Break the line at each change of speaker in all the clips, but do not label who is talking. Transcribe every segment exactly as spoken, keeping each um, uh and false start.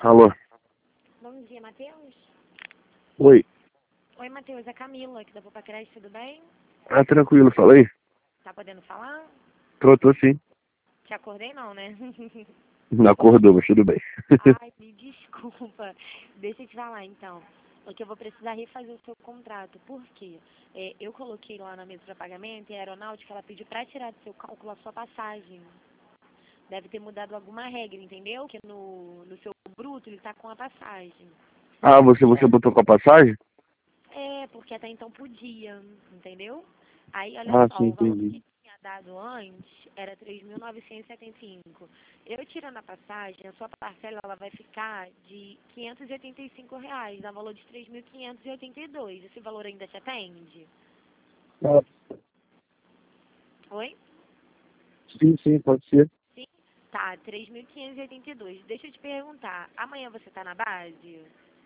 Alô?
Bom dia, Matheus.
Oi.
Oi, Matheus, é Camila, aqui da Poupa Creche, tudo bem?
Ah, tranquilo, falei?
Tá podendo falar?
Tô, tô sim.
Te acordei não, né?
Não acordou, mas tudo bem.
Ai, me desculpa. Deixa eu te falar, então. Porque eu vou precisar refazer o seu contrato. Por quê? É, eu coloquei lá na mesa para pagamento e a aeronáutica, ela pediu para tirar do seu cálculo a sua passagem. Deve ter mudado alguma regra, entendeu? Que no, no seu bruto ele tá com a passagem.
Ah, você, você botou com a passagem?
É, porque até então podia, entendeu? Aí, olha
Ah,
só,
sim,
o valor
entendi.
que tinha dado antes era três mil novecentos e setenta e cinco. Eu tirando a passagem, a sua parcela ela vai ficar de quinhentos e oitenta e cinco reais, dá valor de três mil quinhentos e oitenta e dois. Esse valor ainda te atende?
Ah,
Oi?
sim, sim, pode ser.
Sim? Tá, três mil quinhentos e oitenta e dois. Deixa eu te perguntar, amanhã você tá na base?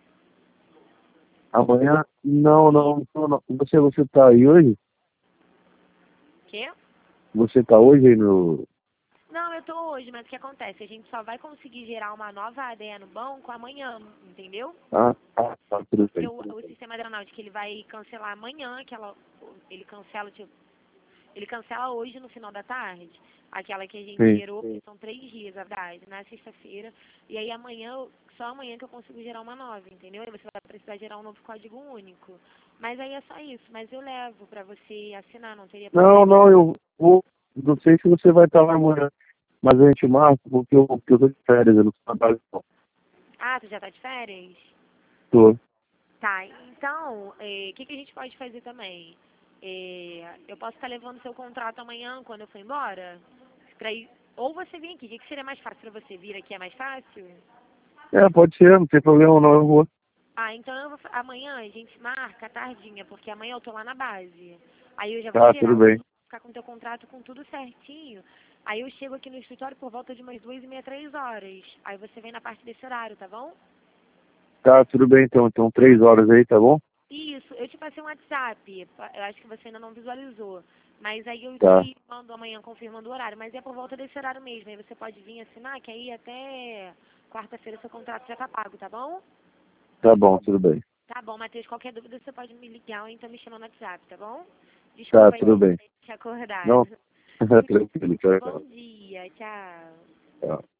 Amanhã? Não, não, não, não. Você, você tá aí hoje?
Quê?
Você tá hoje aí no...
Não, eu tô hoje, mas o que acontece? A gente só vai conseguir gerar uma nova A D E no banco amanhã, entendeu?
Ah, ah, tá, tudo
Porque
bem,
o,
tudo
o
bem.
sistema aeronáutico ele vai cancelar amanhã, aquela, ele cancela, tipo, ele cancela hoje no final da tarde, aquela que a gente
Sim.
gerou, porque são três dias, na verdade, na sexta-feira, e aí amanhã, eu- só amanhã que eu consigo gerar uma nova, entendeu? Aí você vai precisar gerar um novo código único. Mas aí é só isso, mas eu levo pra você assinar, não teria
Não,
problema
não,
não.
eu vou... Não sei se você vai estar lá amanhã, mas a gente marca porque eu, porque eu tô de férias, eu não trabalho não.
Ah, tu já tá de férias?
Tô.
Tá, então, o que, que a gente pode fazer também? É, eu posso estar levando seu contrato amanhã, quando eu for embora? Pra ir, ou você vir aqui, o que, que seria mais fácil pra você? Vir aqui é mais fácil?
É, pode ser, não tem problema não, eu vou.
Ah, então eu vou, amanhã a gente marca tardinha, porque amanhã eu tô lá na base. Aí eu já vou
Tá,
gerar,
tudo bem.
ficar com o teu contrato com tudo certinho. Aí eu chego aqui no escritório por volta de umas duas e meia, três horas. Aí você vem na parte desse horário, tá bom?
Tá, tudo bem então. Então, três horas aí, tá bom?
Isso, eu te passei um WhatsApp. Eu acho que você ainda não visualizou. Mas aí eu
Tá.
te mando amanhã confirmando o horário. Mas é por volta desse horário mesmo. Aí você pode vir assinar, que aí até quarta-feira seu contrato já tá pago, tá bom?
Tá bom, tudo bem.
Tá bom, Matheus. Qualquer dúvida você pode me ligar ou então me chamar no WhatsApp, tá bom?
Tá,
Desculpa aí
tudo
por
bem.
ter te acordado.
Não, tranquilo, tchau,
Bom
tchau.
dia, tchau.
Tchau.